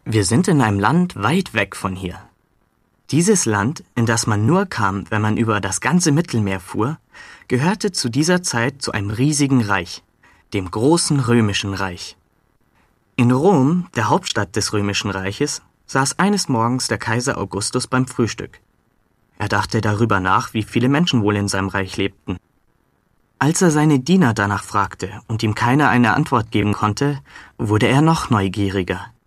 Wir sind in einem Land weit weg von hier. Dieses Land, in das man nur kam, wenn man über das ganze Mittelmeer fuhr, gehörte zu dieser Zeit zu einem riesigen Reich, dem großen Römischen Reich. In Rom, der Hauptstadt des Römischen Reiches, saß eines Morgens der Kaiser Augustus beim Frühstück. Er dachte darüber nach, wie viele Menschen wohl in seinem Reich lebten. Als er seine Diener danach fragte und ihm keiner eine Antwort geben konnte, wurde er noch neugieriger.